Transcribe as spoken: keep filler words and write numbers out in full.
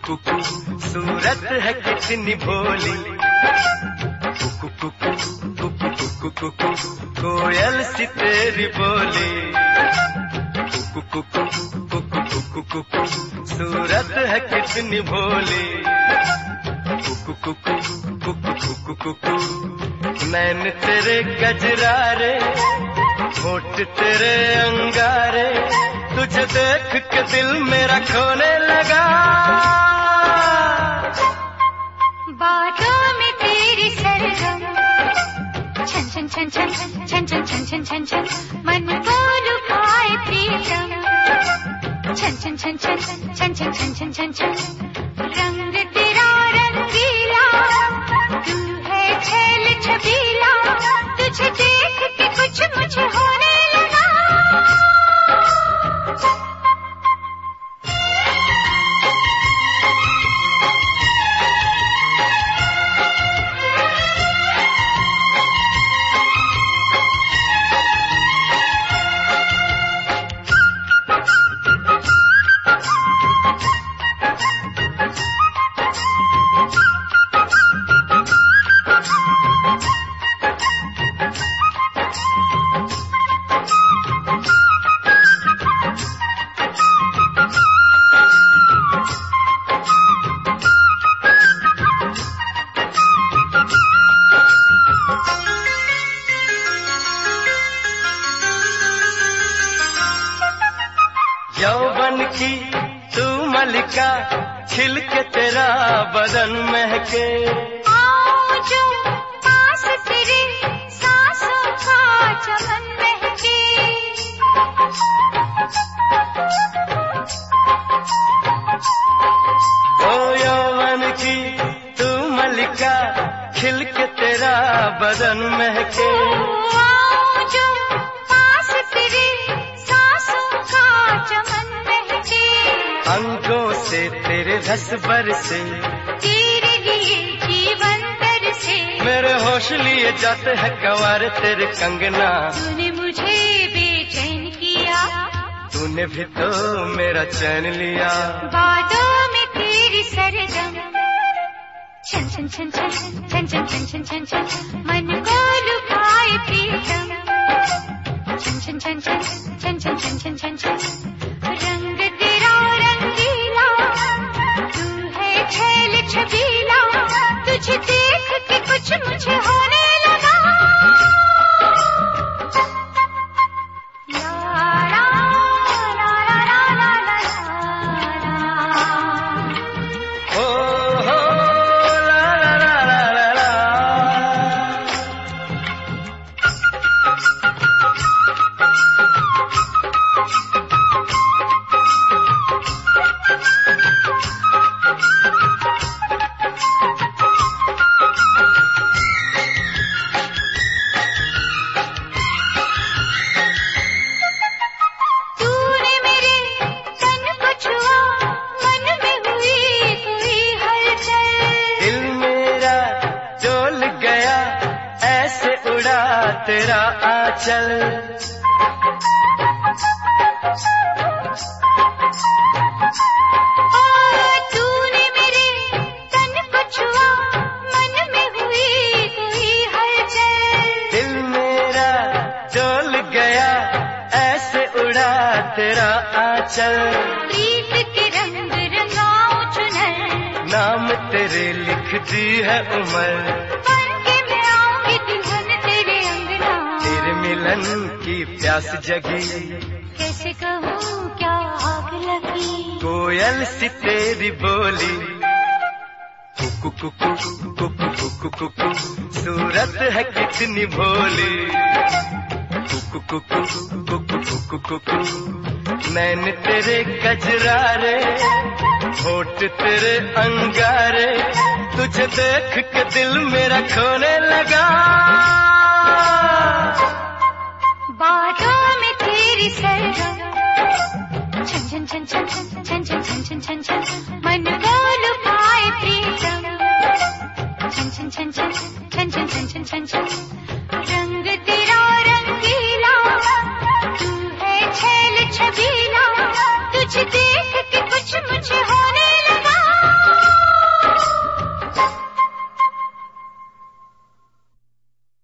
कुकु सूरत है कितनी भोली, कुकु कुकु कुकु कुकु कुकु कोयल सी तेरी बोली, कुकु कुकु कुकु कुकु कुकु सूरत है कितनी भोली, कुकु कुकु कुकु कुकु कुकु नैन तेरे गजरारे, होठ तेरे अंगारे, तुझे देख के दिल मेरा खोने लगा। बातों में तेरी सरगम, छन छन छन छन छन छन छन छन छन छन मन को लुभाए प्रीतम, छन छन छन छन छन छन छन छन छन छन रंग तेरा रंगीला, तू है छेल छबीला, तुझे देख के कुछ मुझे होने लगा। यौवन की तू मलिका, खिल के तेरा बदन महके, आओ जो पास तेरे सांसों का चमन महके, ओ यौवन की तू मलिका, खिल के तेरा बदन महके, आओ जो पास तेरे सांसों का चमन महके, अंगों से तेरे रस बरसे, तेरे लिए जीवन तरसे, मेरे होश लिए जाते हैं गंवार तेरे कंगना, तूने मुझे बेचैन किया, तूने भी तो मेरा चैन लिया। बातों में तेरी सरगम, छन छन छन छन छन छन छन छन छन छन मन को लुभाए प्रीतम, छन छन छन छन छन छन छन छन छन छन रंग तेरा रंगीला, तू है छेल छबीला, तुझे देख के कुछ मुझे होने लगा। ला ला ला ला ला ला ला, ओ हो ला ला ला ला ला ला। तूने मेरे तन को छुआ, मन में हुई कोई हलचल, दिल मेरा डोल गया, ऐसे उड़ा तेरा आंचल, तूने मेरे तन को छुआ, मन में हुई कोई हलचल, दिल मेरा डोल गया, ऐसे उड़ा तेरा आंचल, प्रीत के रंग रंगाऊं चुनर, नाम तेरे लिख दी है उम्र, बन के मैं आऊंगी दुल्हन तेरे अंगना, तेरे मिलन की प्यास जगी, कैसे कहूँ क्या आग लगी, कोयल सी तेरी बोली, कुकु कुकु कुकु कुकु कुकु सूरत है कितनी भोली, कुकु कुकु कुकु कुकु कुकु नैन तेरे गजरारे, होठ तेरे अंगारे, तुझे देख के दिल मेरा खोने लगा। बातों में तेरी सरगम, छन छन छन छन छन छन छन छन छन छन मन को लुभाए प्रीतम, छन छन छन छन छन छन छन छन छन छन रंग तेरा रंगीला, तू है छेल छबीला,